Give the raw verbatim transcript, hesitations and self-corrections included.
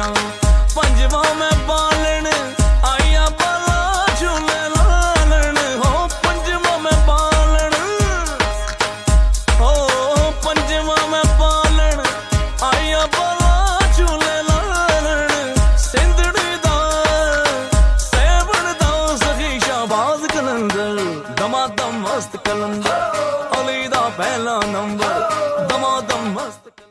सखीशा पंजवा मैं पालन आया बाला झूले लालन हो पंजवा मैं पालन हो पंजवा मैं पालन आया बाला झूले लालन सिंधड़ी दा सेवन दा सखीशा बाज कलंदर दमादम मस्त कलंदर अली दा पहला नंबर दमादम मस्त